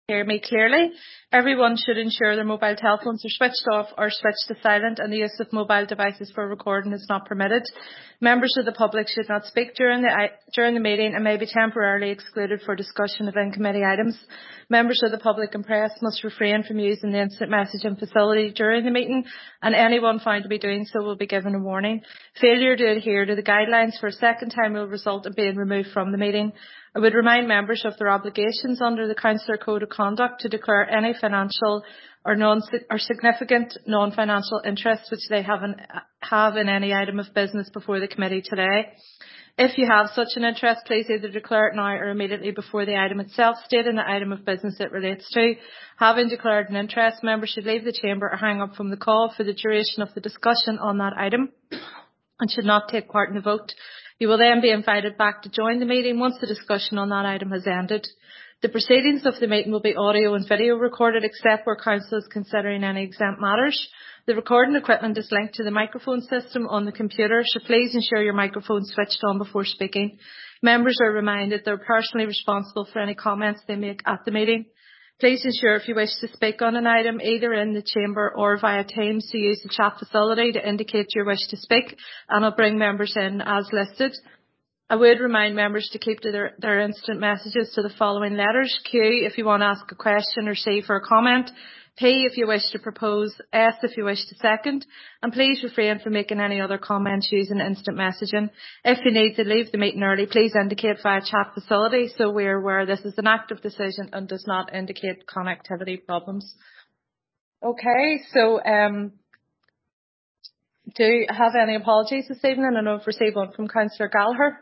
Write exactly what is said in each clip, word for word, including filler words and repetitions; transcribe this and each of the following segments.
Hear me clearly. Everyone should ensure their mobile telephones are switched off or switched to silent, and the use of mobile devices for recording is not permitted. Members of the public should not speak during the during the meeting and may be temporarily excluded for discussion of in-committee items. Members of the public and press must refrain from using the instant messaging facility during the meeting, and anyone found to be doing so will be given a warning. Failure to adhere to the guidelines for a second time will result in being removed from the meeting. I would remind members of their obligations under the Councillor Code of Conduct to declare any financial or, non or significant non-financial interest which they have in, have in any item of business before the committee today. If you have such an interest, please either declare it now or immediately before the item itself, stating the item of business it relates to. Having declared an interest, members should leave the chamber or hang up from the call for the duration of the discussion on that item and should not take part in the vote. You will then be invited back to join the meeting once the discussion on that item has ended. The proceedings of the meeting will be audio and video recorded except where council is considering any exempt matters. The recording equipment is linked to the microphone system on the computer, so please ensure your microphone is switched on before speaking. Members are reminded they are personally responsible for any comments they make at the meeting. Please ensure if you wish to speak on an item, either in the chamber or via Teams, to use the chat facility to indicate your wish to speak, and I'll bring members in as listed. I would remind members to keep to their, their instant messages to the following letters: Q if you want to ask a question or C for a comment, P if you wish to propose, S if you wish to second, and please refrain from making any other comments using instant messaging. If you need to leave the meeting early, please indicate via chat facility so we are aware this is an active decision and does not indicate connectivity problems. Okay, so um, do you have any apologies this evening? I know I've received one from Councillor Gallagher.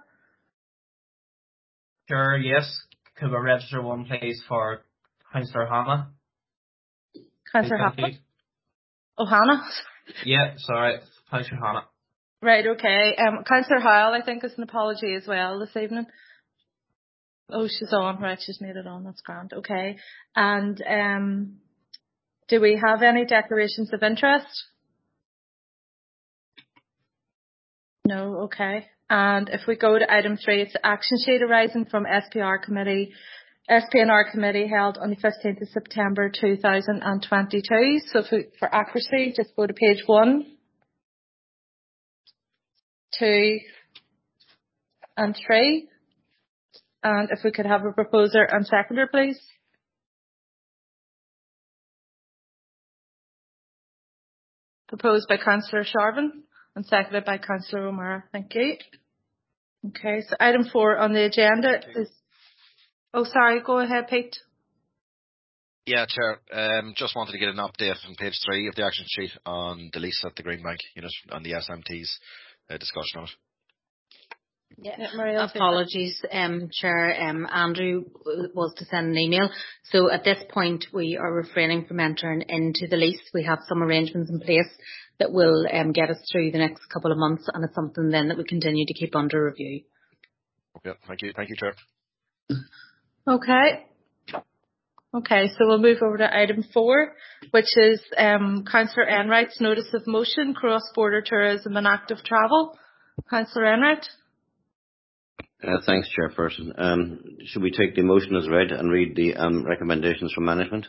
Sure, yes. Could we register one please for Councillor Hannah? Councillor Hannah? Oh, Hannah? Yeah, sorry. Councillor Hannah. Right, okay. Um, Councillor Howell, I think, is an apology as well this evening. Oh, she's on. Right, she's made it on. That's grand. Okay. And um, do we have any declarations of interest? No, okay. And if we go to item three, it's the action sheet arising from S P R committee, S P N R committee held on the fifteenth of September two thousand twenty-two. So if we, for accuracy, just go to page one, two, and three. And if we could have a proposer and seconder, please. Proposed by Councillor Sharvin and seconded by Councillor O'Mara. Thank you. Okay, so item four on the agenda is... Oh, sorry, go ahead, Pete. Yeah, Chair. Um, just wanted to get an update on page three of the action sheet on the lease at the Greenbank unit and the S M T's uh, discussion on it. Yeah, Maria, apologies, um, Chair. Um, Andrew was to send an email. So at this point, we are refraining from entering into the lease. We have some arrangements in place that will um, get us through the next couple of months, and it's something then that we continue to keep under review. Okay, thank you. Thank you, Chair. Okay. Okay, so we'll move over to item four, which is um, Councillor Enright's notice of motion, cross-border tourism and active travel. Councillor Enright. Uh, thanks, Chairperson. Um, should we take the motion as read and read the um, recommendations from management?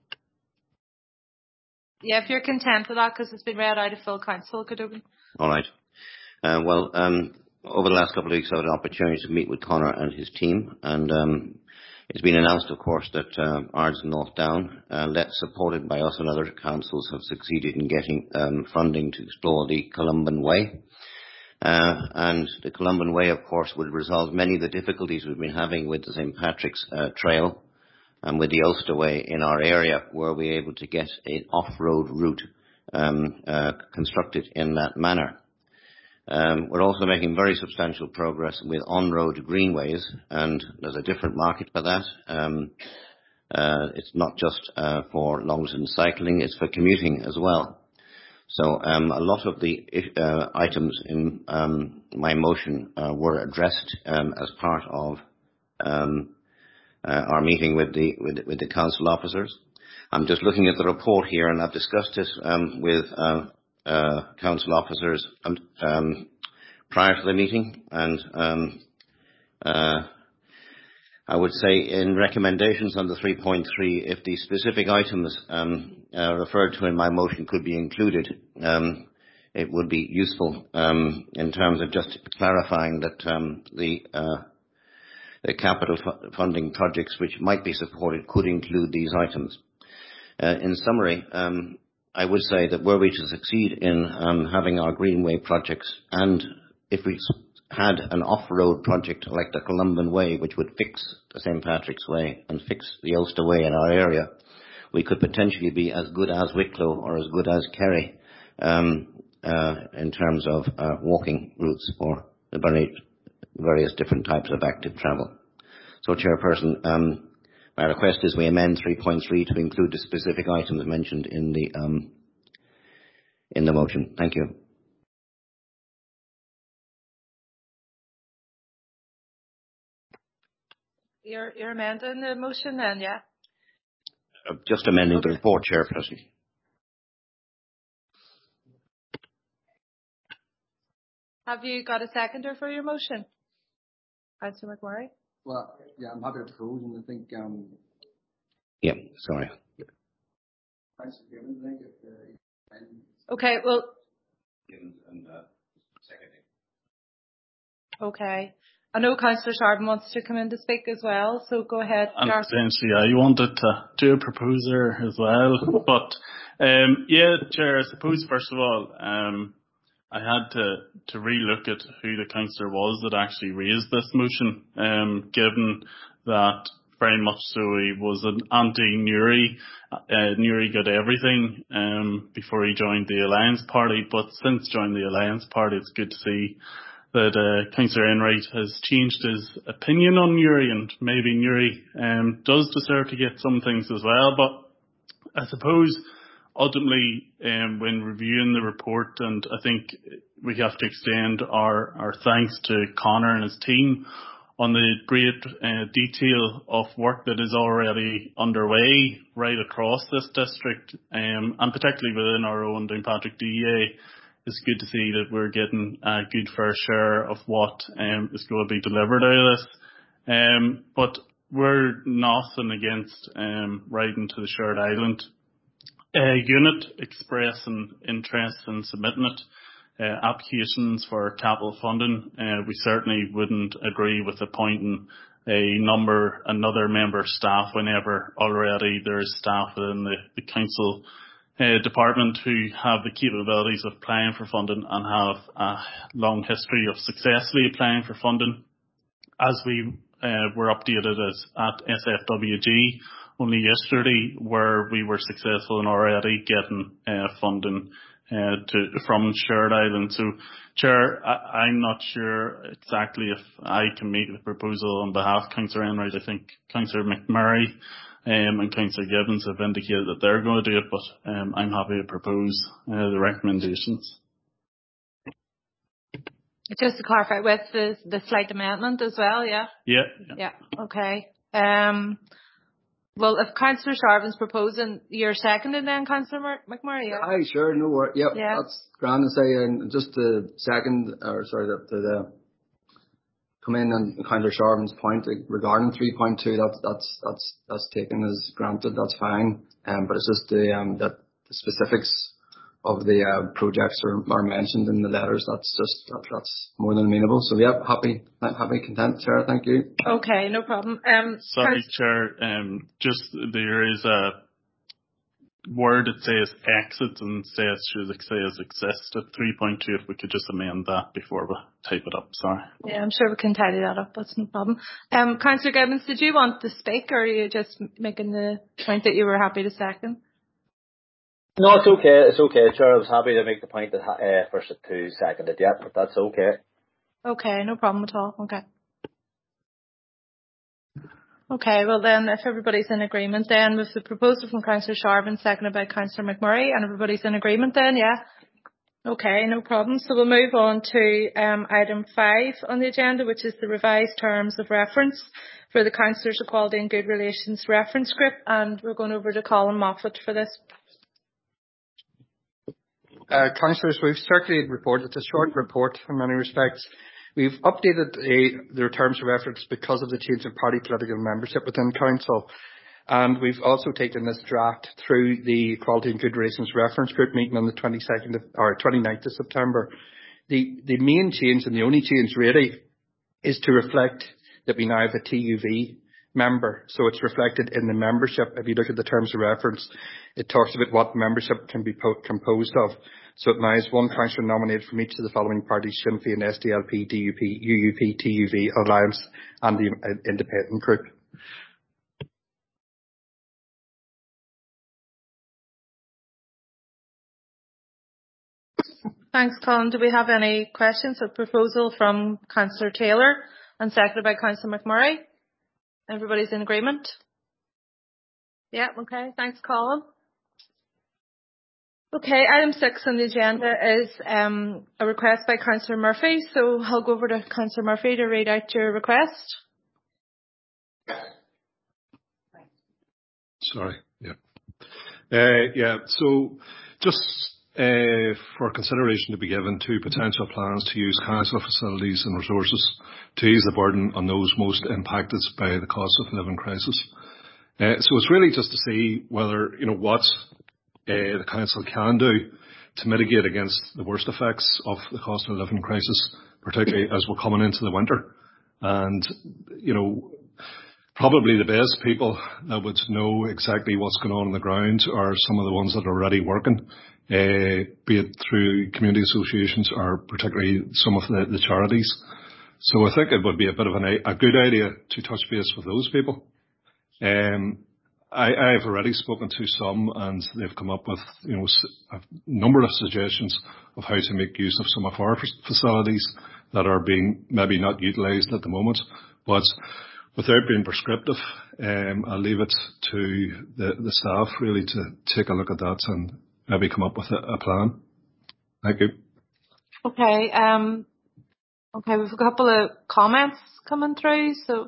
Yeah, if you're content with that, because it's been read out of full council, could open. All right. Uh, well, um, over the last couple of weeks, I had an opportunity to meet with Conor and his team, and um, it's been announced, of course, that uh, Ards and North Down, uh, led, supported by us and other councils, have succeeded in getting um, funding to explore the Columban Way. Uh, and the Columban Way, of course, would resolve many of the difficulties we've been having with the Saint Patrick's uh, Trail and with the Ulster Way in our area, where we're able to get an off-road route um, uh, constructed in that manner. Um, we're also making very substantial progress with on-road greenways, and there's a different market for that. Um, uh, it's not just uh, for long-distance cycling, it's for commuting as well. So um, a lot of the uh, items in um, my motion uh, were addressed um, as part of um, uh, our meeting with the, with, with the council officers. I'm just looking at the report here, and I've discussed this um, with uh, uh, council officers um, um, prior to the meeting, and um, uh, I would say in recommendations under three point three, if the specific items um, uh, referred to in my motion could be included, um, it would be useful um, in terms of just clarifying that um, the, uh, the capital fu- funding projects which might be supported could include these items. Uh, in summary, um, I would say that were we to succeed in um, having our Greenway projects, and if we had an off-road project like the Columban Way, which would fix the Saint Patrick's Way and fix the Ulster Way in our area, we could potentially be as good as Wicklow or as good as Kerry um, uh, in terms of uh, walking routes for the very, various different types of active travel. So, Chairperson, um, my request is we amend three point three to include the specific items mentioned in the um, in the motion. Thank you. You're, you're amending the motion then, yeah? Uh, just amending Okay. the report, Chairperson. Have you got a seconder for your motion? Councillor McMurray? Well, yeah, I'm happy to propose, and I think um. Yeah, sorry. Councillor Gibbons, I think if, uh, Okay, well, And, uh, seconding. okay. I know Councillor Sharpen wants to come in to speak as well, so go ahead, And Gareth. potentially I wanted to do a proposer as well. But um, yeah, Chair, I suppose first of all, um, I had to, to re-look at who the councillor was that actually raised this motion, um, given that very much so he was an anti-Newry. Uh, Newry got everything um, before he joined the Alliance Party, but since joining the Alliance Party, it's good to see that uh, Councillor Enright has changed his opinion on Newry, and maybe Newry um, does deserve to get some things as well. But I suppose ultimately, um, when reviewing the report, and I think we have to extend our, our thanks to Conor and his team on the great uh, detail of work that is already underway right across this district, um, and particularly within our own Downpatrick D E A. It's good to see that we're getting a good fair share of what um, is going to be delivered out of this. Um, but we're nothing against um, riding to the shared island uh, unit, expressing interest in submitting it. Uh, applications for capital funding, uh, we certainly wouldn't agree with appointing a number, another member of staff whenever already there is staff within the, the council Uh, department who have the capabilities of applying for funding and have a long history of successfully applying for funding. As we uh, were updated as at S F W G only yesterday, where we were successful in already getting uh, funding uh, to from Shared Island. So, Chair, I, I'm not sure exactly if I can make the proposal on behalf of Councillor Enright. I think Councillor McMurray Um, and Councillor Gibbons have indicated that they're going to do it, but um, I'm happy to propose uh, the recommendations. Just to clarify, with the, the slight amendment as well, yeah? Yeah. Yeah. Yeah, okay. Um, well, if Councillor Sharpen's proposing, you're seconding then, Councillor McMurray? Yeah? Aye, sure, no worries. Yep, Yeah. that's grand to say. And just to second, or sorry, to, to the come in and Councillor Sharpen's point regarding three point two. That's that's that's that's taken as granted. That's fine. Um, but it's just the um that the specifics of the uh, projects are, are mentioned in the letters. That's just that, that's more than amenable. So yep, happy happy content, Sarah. Thank you. Okay, no problem. Um, Sorry, Chair. Um, just there is a word that says exit and says should it says exist at three point two. If we could just amend that before we type it up. Sorry. Yeah, I'm sure we can tidy that up. That's no problem. Um, Councillor Gibbons, did you want to speak, or are you just making the point that you were happy to second? No, it's okay. It's okay, Chair. I was happy to make the point that uh, first to second it. Yeah, but that's okay. Okay, no problem at all. Okay. Okay, well then, if everybody's in agreement then with the proposal from Councillor Sharpen, seconded by Councillor McMurray, and everybody's in agreement then, yeah? Okay, no problem. So we'll move on to um, item five on the agenda, which is the revised terms of reference for the Councillors Equality and Good Relations reference group, and we're going over to Colin Moffat for this. Uh, Councillors, we've circulated a report. It's a short report in many respects. We've updated uh, their terms of reference because of the change in party political membership within Council. And we've also taken this draft through the Equality and Good Relations Reference Group meeting on the twenty-second of, or twenty-ninth of September. The, the main change, and the only change really, is to reflect that we now have a T U V member. So it's reflected in the membership. If you look at the terms of reference, it talks about what membership can be po- composed of. So it now is one councillor nominated from each of the following parties: Sinn Féin, S D L P, D U P, U U P, T U V, Alliance and the uh, Independent Group. Thanks, Colin. Do we have any questions or proposal from Councillor Taylor and seconded by Councillor McMurray? Everybody's in agreement? Yeah, okay. Thanks, Colin. Okay, item six on the agenda is um, a request by Councillor Murphy. So I'll go over to Councillor Murphy to read out your request. Sorry, yeah. Uh, yeah, so just uh, for consideration to be given to potential plans to use council facilities and resources to ease the burden on those most impacted by the cost of living crisis. Uh, so it's really just to see whether, you know, what uh, the council can do to mitigate against the worst effects of the cost of living crisis, particularly as we're coming into the winter. And, you know, probably the best people that would know exactly what's going on on the ground are some of the ones that are already working, uh, be it through community associations or particularly some of the, the charities. So I think it would be a bit of an, a good idea to touch base with those people. Um, I, I've already spoken to some, and they've come up with, you know, a number of suggestions of how to make use of some of our facilities that are being maybe not utilised at the moment. But without being prescriptive, um, I'll leave it to the, the staff really to take a look at that and maybe come up with a, a plan. Thank you. Okay. Um. Okay, we've a couple of comments coming through. So,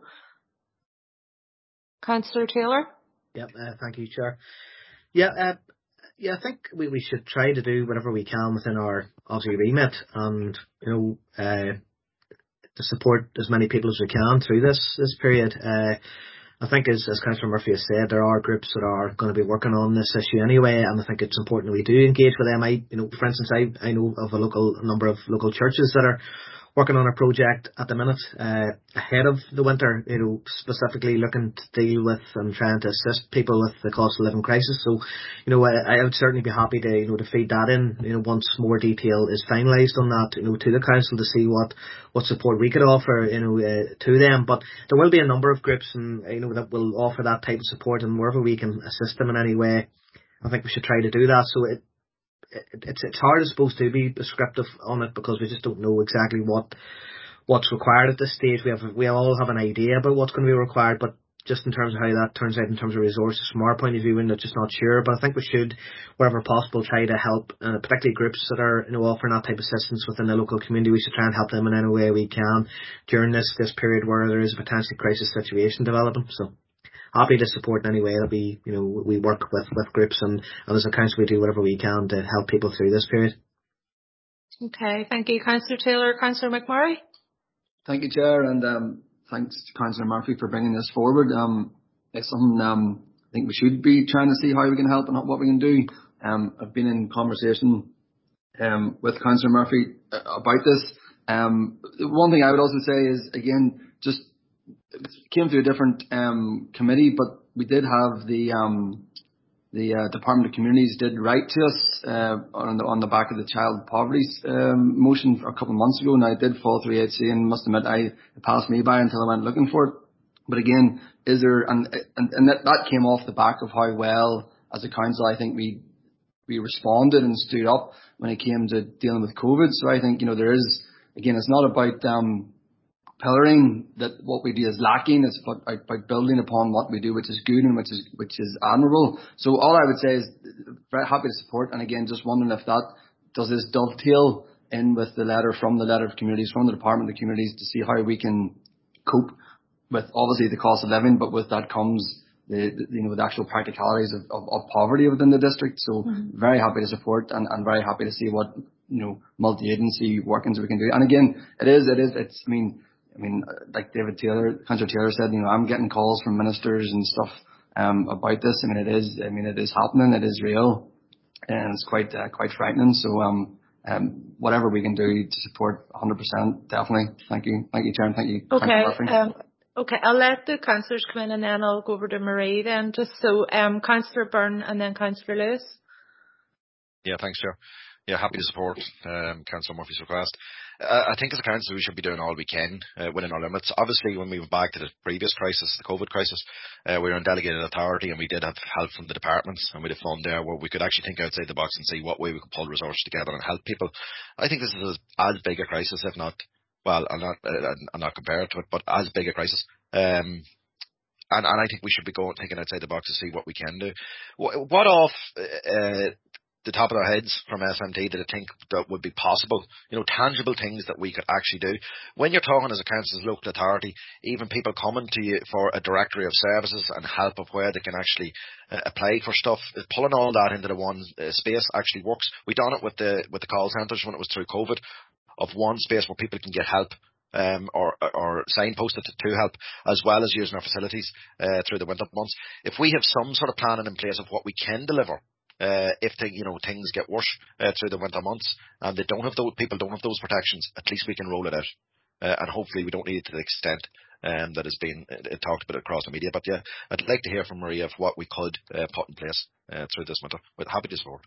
Councillor Taylor. Yep. Uh, thank you, Chair. Yeah. Uh, yeah. I think we, we should try to do whatever we can within our obviously remit, and you know, uh, to support as many people as we can through this this period. Uh, I think, as, as Councillor Murphy has said, there are groups that are going to be working on this issue anyway, and I think it's important that we do engage with them. I, you know, for instance, I I know of a local a number of local churches that are working on a project at the minute uh, ahead of the winter, you know, specifically looking to deal with and trying to assist people with the cost of living crisis. So, you know, I, I would certainly be happy to, you know, to feed that in, you know, once more detail is finalised on that, you know, to the council to see what, what support we could offer, you know, uh, to them. But there will be a number of groups, and you know, that will offer that type of support, and wherever we can assist them in any way, I think we should try to do that. So it, It's it's hard, I suppose, to be prescriptive on it because we just don't know exactly what what's required at this stage. We have we all have an idea about what's going to be required, but just in terms of how that turns out in terms of resources from our point of view, we're just not sure. But I think we should, wherever possible, try to help, uh, particularly groups that are, you know, offering that type of assistance within the local community. We should try and help them in any way we can during this this period where there is a potentially crisis situation developing. So, happy to support in any way that we, you know, we work with, with groups, and, and as a council we do whatever we can to help people through this period. Okay, thank you, Councillor Taylor. Councillor McMurray. Thank you, Chair, and um, thanks to Councillor Murphy for bringing this forward. Um, it's something um, I think we should be trying to see how we can help and what we can do. Um, I've been in conversation um, with Councillor Murphy about this. Um, one thing I would also say is, again, just it came through a different um, committee, but we did have the um, the uh, Department of Communities did write to us uh, on the on the back of the child poverty um, motion a couple of months ago, and I did fall through H C, and must admit I it passed me by until I went looking for it. But again, is there and and, and that, that came off the back of how well as a council I think we we responded and stood up when it came to dealing with COVID. So I think, you know, there is, again, it's not about um, pillaring that what we do is lacking. It's about, about building upon what we do, which is good and which is which is admirable. So all I would say is very happy to support. And again, just wondering if that does this dovetail in with the letter from the letter of communities from the Department of Communities to see how we can cope with obviously the cost of living, but with that comes the, the you know the actual practicalities of, of, of poverty within the district. So mm-hmm. very happy to support and, and very happy to see what you know multi-agency workings we can do. And again, it is it is it's I mean I mean like David Taylor, Councillor Taylor said, you know I'm getting calls from ministers and stuff um, about this. I mean it is I mean it is happening. It is real, and it's quite uh, quite frightening. So um. Um, whatever we can do to support one hundred percent, definitely. Thank you. Thank you, Chair, and thank you. Okay. Um, okay, I'll let the councillors come in and then I'll go over to Marie then. Just so, um, Councillor Byrne and then Councillor Lewis. Yeah, thanks, Chair. Yeah, happy to support um, Councillor Murphy's request. Uh, I think as a council we should be doing all we can uh, within our limits. Obviously, when we went back to the previous crisis, the COVID crisis, uh, we were in delegated authority and we did have help from the departments, and we had a fund there where we could actually think outside the box and see what way we could pull resources together and help people. I think this is as big a crisis, if not, well, I'm not, uh, I'm not compared to it, but as big a crisis. Um, and, and I think we should be going thinking outside the box to see what we can do. What, what off uh, the top of their heads from S M T did I think that would be possible, you know, tangible things that we could actually do. When you're talking as a council's local authority, even people coming to you for a directory of services and help of where they can actually uh, apply for stuff, pulling all that into the one uh, space actually works. We done it with the with the call centres when it was through COVID, of one space where people can get help. Um, or, or signposted to help, as well as using our facilities uh, through the winter months. If we have some sort of planning in place of what we can deliver, Uh, if the, you know things get worse uh, through the winter months and they don't have those people don't have those protections, at least we can roll it out, uh, and hopefully we don't need it to the extent um, that has been uh, talked about across the media. But yeah, I'd like to hear from Maria of what we could uh, put in place uh, through this winter. But happy to support.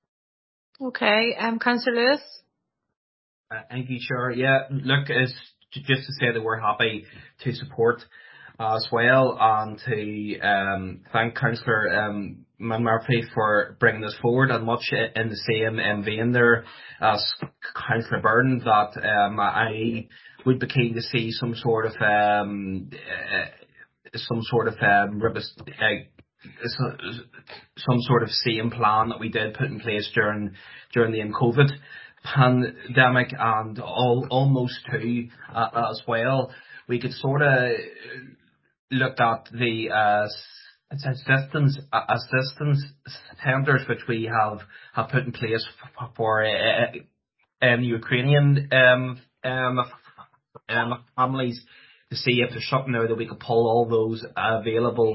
Okay, um, Councillor Lewis. Uh, thank you, Chair. Yeah, look, is just to say that we're happy to support uh, as well, and to um, thank Councillor um, Murphy for bringing this forward, and much in the same um, vein there as Councillor Byrne, that um, I would be keen to see some sort of um, uh, some sort of um, uh, some sort of same plan that we did put in place during during the COVID pandemic, and all, almost too uh, as well. We could sort of look at the uh, assistance assistance centres which we have, have put in place for, for uh, um, Ukrainian um, um, um, families, to see if there's something there that we could pull all those available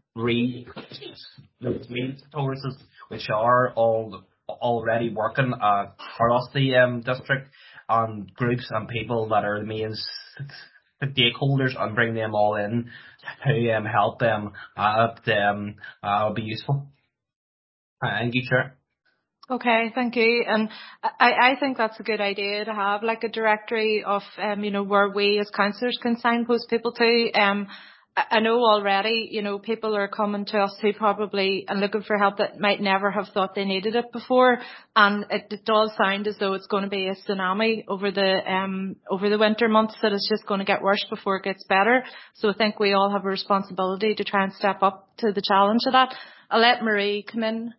resources which are all already working uh, across the um, district, on groups and people that are the main stakeholders, and bring them all in to um, help them. Uh, um, uh, will be useful. Uh, thank you, Chair. Okay, thank you. And I, I think that's a good idea to have like a directory of, um, you know, where we as councillors can signpost people to. Um, I know already, you know, people are coming to us who probably and looking for help that might never have thought they needed it before, and it, it does sound as though it's going to be a tsunami over the um over the winter months, that it's just going to get worse before it gets better. So I think we all have a responsibility to try and step up to the challenge of that. I'll let Marie come in.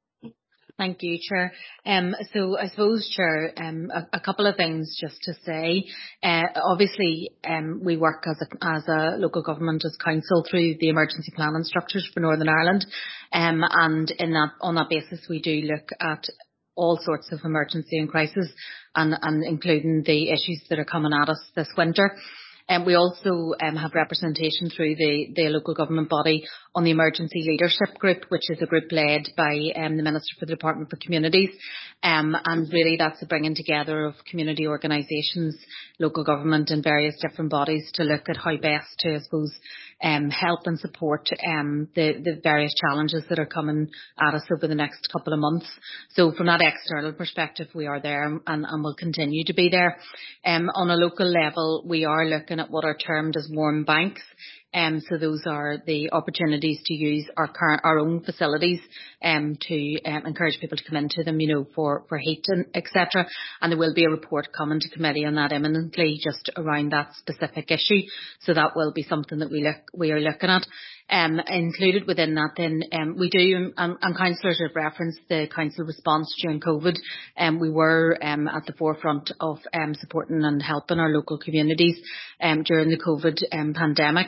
Thank you, Chair. Um, so I suppose, Chair, um, a, a couple of things just to say. Uh, obviously, um, we work as a, as a local government, as council, through the emergency planning structures for Northern Ireland. Um, and in that, on that basis, we do look at all sorts of emergency and crisis, and, and including the issues that are coming at us this winter. And um, we also um, have representation through the, the local government body on the Emergency Leadership Group, which is a group led by um, the Minister for the Department for Communities. Um, and really that's a bringing together of community organisations, local government and various different bodies to look at how best to, I suppose, um, help and support um, the, the various challenges that are coming at us over the next couple of months. So from that external perspective, we are there and, and will continue to be there. Um, on a local level, we are looking at what are termed as warm banks. Um, so those are the opportunities to use our current, our own facilities um, to um, encourage people to come into them, you know, for, for heat and et cetera. And there will be a report coming to committee on that imminently, just around that specific issue. So that will be something that we look we are looking at. Um, included within that then, um, we do, um, and councillors have referenced the council response during COVID. Um, we were um, at the forefront of um, supporting and helping our local communities um, during the COVID um, pandemic.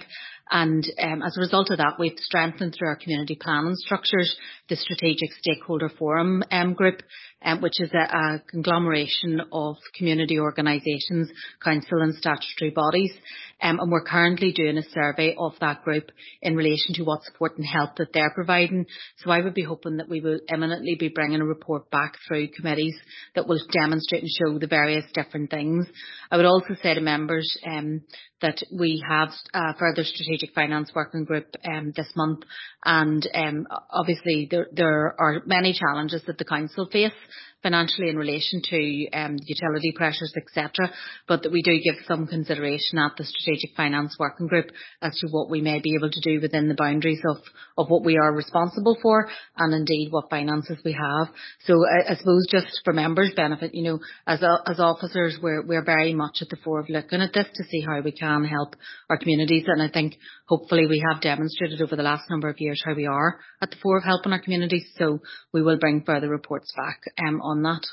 And um, as a result of that, we've strengthened through our community planning structures the Strategic Stakeholder Forum um, group, um, which is a, a conglomeration of community organisations, council and statutory bodies. Um, and we're currently doing a survey of that group in relation to what support and help that they're providing. So I would be hoping that we will imminently be bringing a report back through committees that will demonstrate and show the various different things. I would also say to members um, that we have a further strategic finance working group um, this month, and um, obviously there, there are many challenges that the council face financially in relation to um, utility pressures, et cetera, but that we do give some consideration at the Strategic Finance Working Group as to what we may be able to do within the boundaries of, of what we are responsible for, and indeed what finances we have. So I, I suppose just for members' benefit, you know, as as officers, we're we're very much at the fore of looking at this to see how we can help our communities, and I think hopefully we have demonstrated over the last number of years how we are at the fore of helping our communities. So we will bring further reports back um, on that.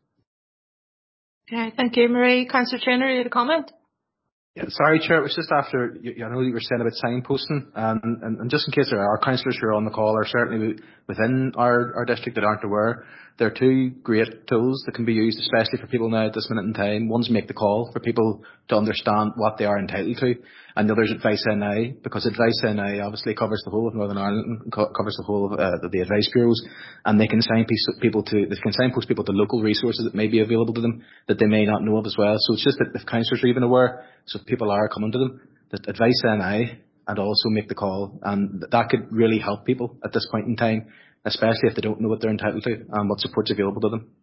Okay, thank you, Marie. Councillor Traynor, you had a comment? Yeah, sorry, Chair. It was just after, you, I know you were saying about signposting, um, and, and just in case there are councillors who are on the call or certainly within our, our district that aren't aware, there are two great tools that can be used, especially for people now at this minute in time. One's Make the Call, for people to understand what they are entitled to, and the other is Advice N I, because Advice N I obviously covers the whole of Northern Ireland, and co- covers the whole of uh, the advice bureaus, and they can signpost people to they can signpost people to local resources that may be available to them that they may not know of as well. So it's just that if councillors are even aware, so if people are coming to them, that Advice N I and also Make the Call, and that could really help people at this point in time, especially if they don't know what they're entitled to and what support's available to them.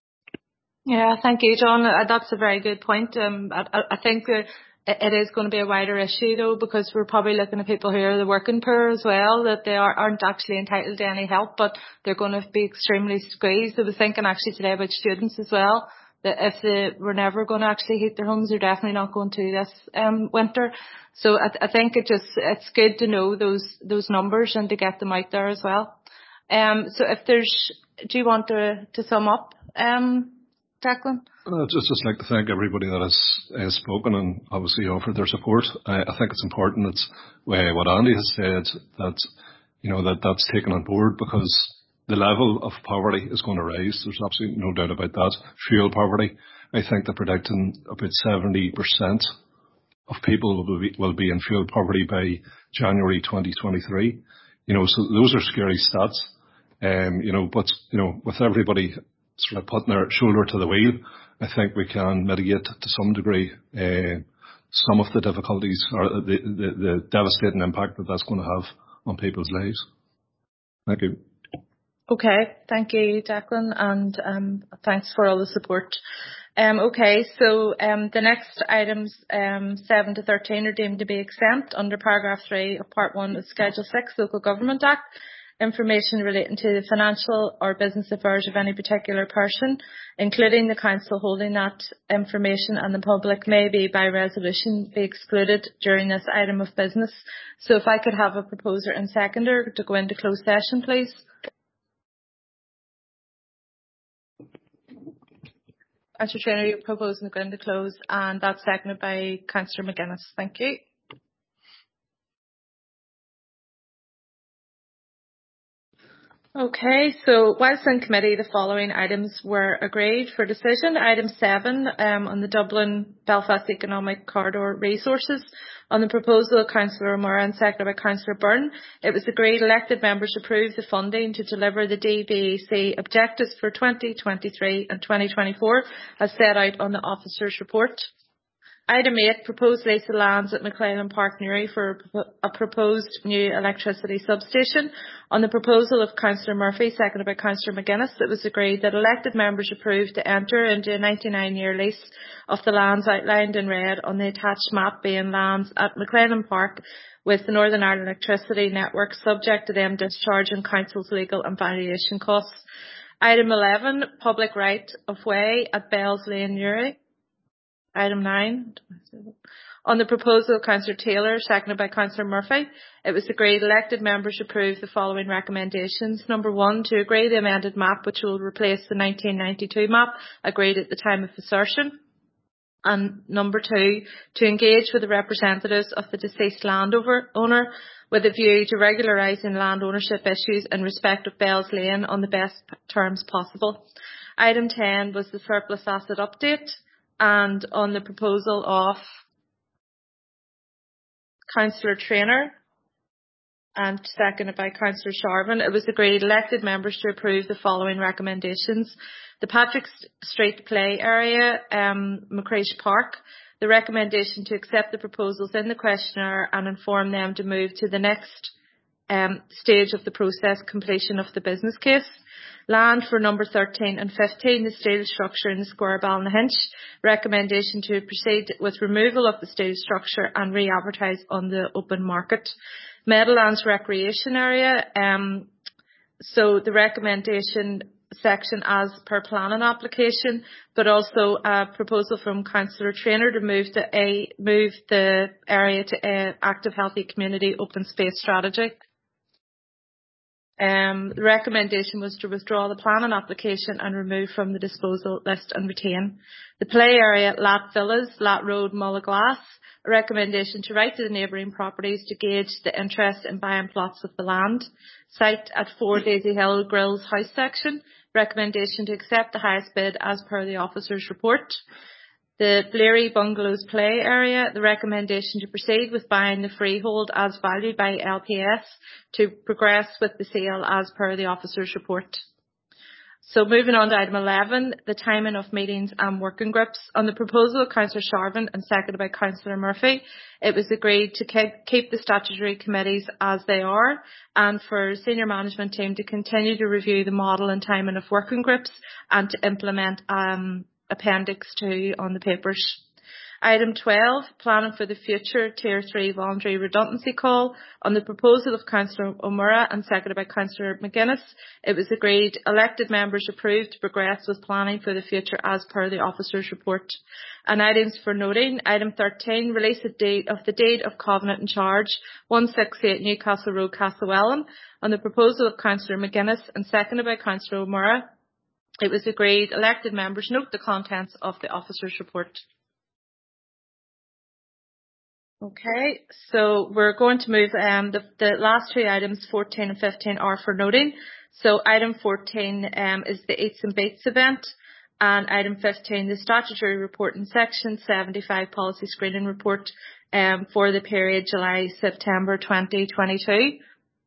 Yeah, thank you, John. Uh, that's a very good point. Um, I, I think uh, it is going to be a wider issue though, because we're probably looking at people who are the working poor as well, that they are, aren't actually entitled to any help, but they're going to be extremely squeezed. I was thinking actually today about students as well, that if they were never going to actually heat their homes, they're definitely not going to this um, winter. So I, I think it just it's good to know those those numbers and to get them out there as well. Um, so if there's, do you want to to sum up, um, Declan? I'd just, just like to thank everybody that has uh, spoken and obviously offered their support. I, I think it's important that uh, what Andy has said, that you know that that's taken on board, because the level of poverty is going to rise. There's absolutely no doubt about that. Fuel poverty, I think they're predicting about seventy percent of people will be, will be in fuel poverty by January twenty twenty-three. You know, so those are scary stats. Um, you know, but, you know, with everybody sort of putting their shoulder to the wheel, I think we can mitigate to some degree uh, some of the difficulties or the, the, the devastating impact that that's going to have on people's lives. Thank you. Okay, thank you, Declan, and um, thanks for all the support. Um, okay, so um, the next items, um, seven to thirteen, are deemed to be exempt under paragraph three of part one of Schedule six Local Government Act. Information relating to the financial or business affairs of any particular person, including the council holding that information and the public, may be by resolution be excluded during this item of business. So if I could have a proposer and seconder to go into closed session, please. Councillor Traynor, you're proposing to go into close, and that's seconded by Councillor McGuinness. Thank you. Okay, so whilst in committee, the following items were agreed for decision. Item seven um, on the Dublin-Belfast Economic Corridor Resources. On the proposal of Councillor O'Meara and seconded by Councillor Byrne, it was agreed elected members approve the funding to deliver the D B E C objectives for twenty twenty-three and twenty twenty-four as set out on the officer's report. Item eight, proposed lease of lands at McClellan Park, Newry for a proposed new electricity substation. On the proposal of Councillor Murphy, seconded by Councillor McGuinness, it was agreed that elected members approve to enter into a ninety-nine year lease of the lands outlined in red on the attached map, being lands at McClellan Park with the Northern Ireland Electricity Network, subject to them discharging council's legal and valuation costs. Item eleven, public right of way at Bells Lane, Newry. Item nine, on the proposal of Councillor Taylor, seconded by Councillor Murphy, it was agreed elected members approve the following recommendations. Number one, to agree the amended map which will replace the nineteen ninety-two map agreed at the time of assertion. And number two, to engage with the representatives of the deceased landowner owner with a view to regularising land ownership issues in respect of Bells Lane on the best terms possible. Item ten was the surplus asset update, and on the proposal of Councillor Traynor and seconded by Councillor Sharvin, it was agreed elected members to approve the following recommendations. The Patrick Street play area, um, McCreesh Park, the recommendation to accept the proposals in the questionnaire and inform them to move to the next um, stage of the process, completion of the business case. Land for number thirteen and fifteen, the steel structure in the Square Balnahinch, recommendation to proceed with removal of the steel structure and re-advertise on the open market. Meadowlands recreation area, um, so the recommendation section as per planning application, but also a proposal from Councillor Traynor to move the a move the area to a active healthy community open space strategy. Um, the recommendation was to withdraw the planning application and remove from the disposal list and retain. The play area, Lat Villas, Lat Road, Mullaglass, a recommendation to write to the neighbouring properties to gauge the interest in buying plots of the land. Site at four Daisy Hill Grills house section, recommendation to accept the highest bid as per the officer's report. The Bleary Bungalows play area, the recommendation to proceed with buying the freehold as valued by L P S to progress with the sale as per the officer's report. So moving on to item eleven, the timing of meetings and working groups. On the proposal of Councillor Sharvin and seconded by Councillor Murphy, it was agreed to keep the statutory committees as they are and for senior management team to continue to review the model and timing of working groups and to implement um Appendix two on the papers. Item twelve, planning for the future Tier three voluntary redundancy call. On the proposal of Councillor O'Meara and seconded by Councillor McGuinness, it was agreed elected members approved to progress with planning for the future as per the officer's report. And items for noting, item thirteen, release of date of the deed of covenant in charge, one sixty-eight Newcastle Road, Castlewellan. On the proposal of Councillor McGuinness and seconded by Councillor O'Meara, it was agreed elected members note the contents of the officer's report. Okay, so we're going to move, um, the, the last two items, fourteen and fifteen, are for noting. So item fourteen um, is the Eats and Beats event, and item fifteen, the statutory report in section seventy-five policy screening report um, for the period July-September twenty twenty-two.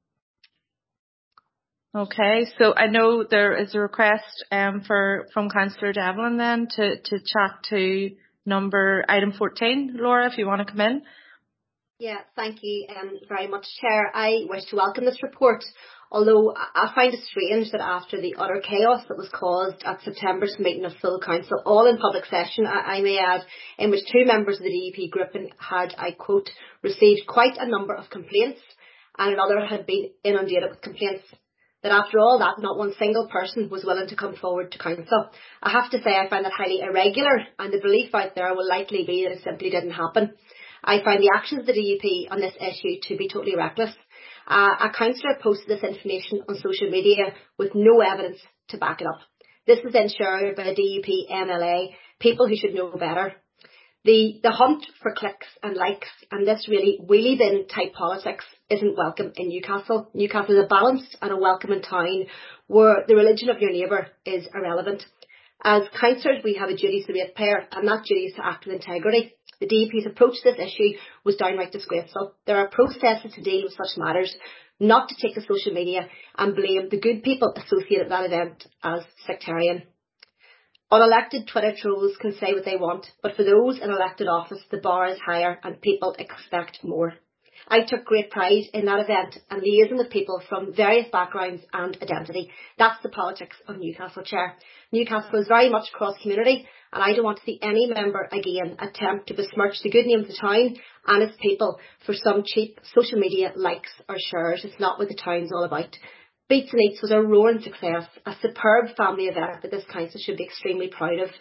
Okay, so I know there is a request um, for from Councillor Devlin then to, to chat to number item fourteen. Laura, if you want to come in. Yeah, thank you um, very much, Chair. I wish to welcome this report, although I find it strange that after the utter chaos that was caused at September's meeting of full council, all in public session, I, I may add, in which two members of the D U P group had, I quote, received quite a number of complaints and another had been inundated with complaints, that after all that, not one single person was willing to come forward to council. I have to say I find that highly irregular, and the belief out there will likely be that it simply didn't happen. I find the actions of the D U P on this issue to be totally reckless. Uh, a councillor posted this information on social media with no evidence to back it up. This is then shared by a D U P M L A, people who should know better. The, the hunt for clicks and likes and this really wheelie bin type politics isn't welcome in Newcastle. Newcastle is a balanced and a welcoming town where the religion of your neighbour is irrelevant. As councillors, we have a duty to ratepayer, and that duty is to act with integrity. The D U P's approach to this issue was downright disgraceful. There are processes to deal with such matters, not to take to social media and blame the good people associated with that event as sectarian. Unelected Twitter trolls can say what they want, but for those in elected office, the bar is higher and people expect more. I took great pride in that event and liaising with people from various backgrounds and identity. That's the politics of Newcastle, Chair. Newcastle is very much cross-community, and I don't want to see any member again attempt to besmirch the good name of the town and its people for some cheap social media likes or shares. It's not what the town's all about. Beats and Eats was a roaring success, a superb family event that this council should be extremely proud of.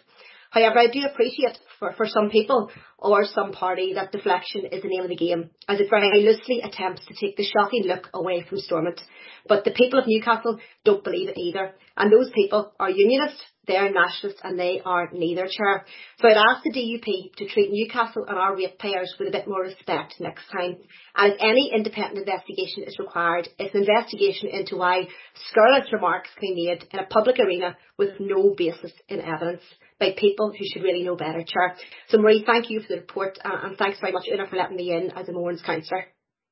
However, I do appreciate for, for some people or some party that deflection is the name of the game, as it very loosely attempts to take the shocking look away from Stormont. But the people of Newcastle don't believe it either, and those people are unionists, they're nationalists, and they are neither, Chair. So I'd ask the D U P to treat Newcastle and our ratepayers with a bit more respect next time. And if any independent investigation is required, it's an investigation into why scurrilous remarks can be made in a public arena with no basis in evidence by people who should really know better, Chair. So Marie, thank you for the report, uh, and thanks very much, Una, for letting me in as a Mourns councillor.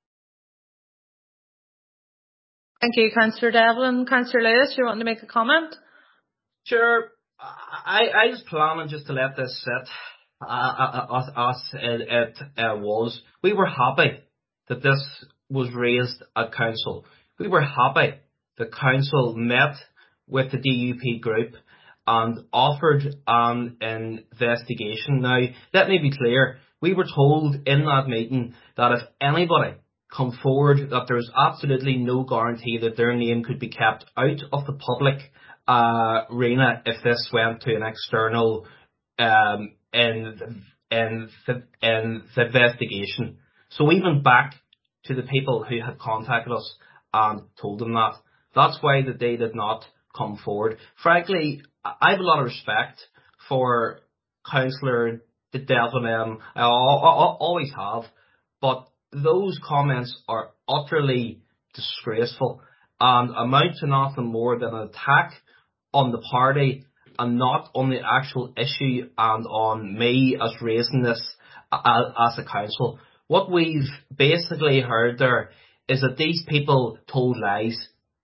Thank you, Councillor Devlin. Councillor Lewis, you want to make a comment? Sure. I, I was planning just to let this sit uh, as it, it uh, was. We were happy that this was raised at council. We were happy the council met with the D U P group and offered an investigation. Now, let me be clear. We were told in that meeting that if anybody come forward, that there is absolutely no guarantee that their name could be kept out of the public uh, arena if this went to an external um, in, in, the, in the investigation. So we went back to the people who had contacted us and told them that. That's why that they did not come forward. Frankly, I have a lot of respect for Councillor Devlin. Um, I always have, but those comments are utterly disgraceful and amount to nothing more than an attack on the party and not on the actual issue and on me as raising this as a council. What we've basically heard there is that these people told lies,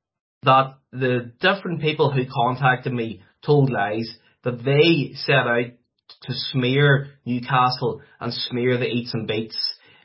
that the different people who contacted me told lies, that they set out to smear Newcastle and smear the Eats and Beats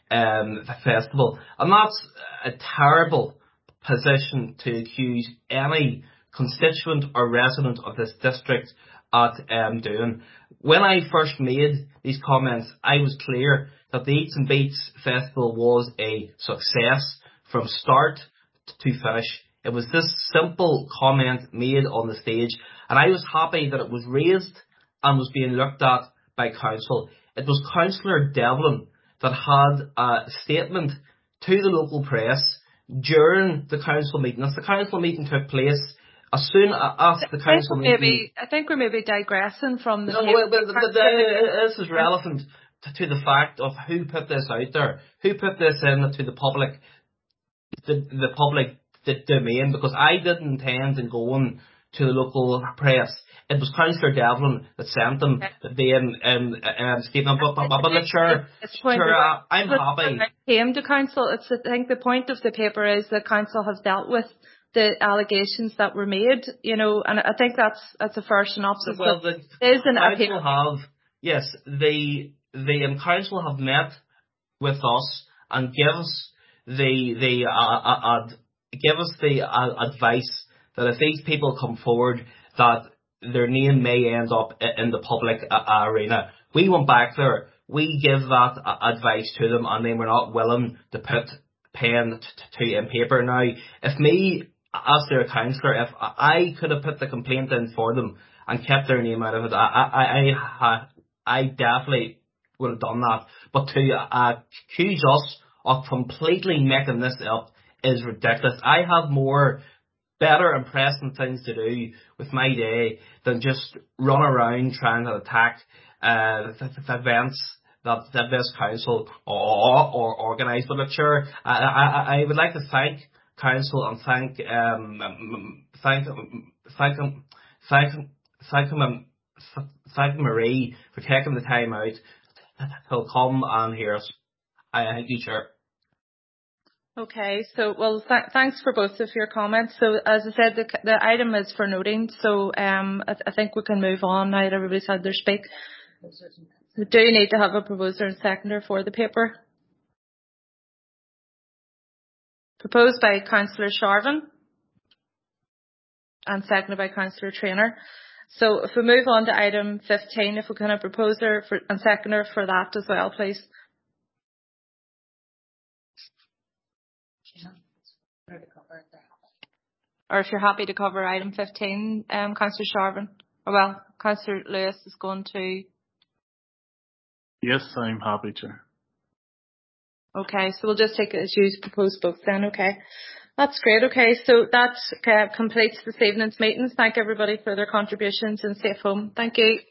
um, festival. And that's a terrible position to accuse any constituent or resident of this district at um, doing. When I first made these comments, I was clear that the Eats and Beats festival was a success from start to finish. It was this simple comment made on the stage, and I was happy that it was raised and was being looked at by council. It was Councillor Devlin that had a statement to the local press during the council meeting. As the council meeting took place, as soon as the council I meeting... Maybe, I think we're maybe digressing from the... No, well, but, but, uh, this is relevant to, to the fact of who put this out there, who put this in to the public, the, the public the domain, because I didn't intend on going to the local press. It was Councillor Devlin that sent them the um, um, um, statement. But, but, but, but sure, sure uh, I'm happy. Came to council. It's, I think the point of the paper is that council has dealt with the allegations that were made, you know, and I think that's that's a fair synopsis. Well, the is an council have, yes, the the um, council have met with us and give us the the uh, uh, ad, give us the uh, advice that if these people come forward, that their name may end up in the public uh, arena. We went back there, we give that uh, advice to them, and they were not willing to put pen to, to in paper. Now, if me, as their councillor, if I could have put the complaint in for them and kept their name out of it, I I I, I, I definitely would have done that. But to uh, accuse us of completely making this up is ridiculous. I have more better and pressing things to do with my day than just run around trying to attack uh, the, the events that, that this council or, or organise. But look, sure, I, I, I would like to thank council and thank um thank thank thank thank thank, um, thank Marie for taking the time out to come and hear us. I thank you, Chair. Okay, so well, th- thanks for both of your comments. So as I said, the, the item is for noting, so um, I, th- I think we can move on now that everybody's had their speak. We do need to have a proposer and seconder for the paper. Proposed by Councillor Sharvin and seconded by Councillor Traynor. So if we move on to item fifteen, if we can have a proposer for, and seconder for that as well, please. Or if you're happy to cover item fifteen, um, Councillor Sharvin Oh, well, Councillor Lewis is going to... Yes, I'm happy, Chair. Okay, so we'll just take it as you propose both then, okay. That's great, okay. So that uh, completes this evening's meetings. Thank everybody for their contributions and safe home. Thank you.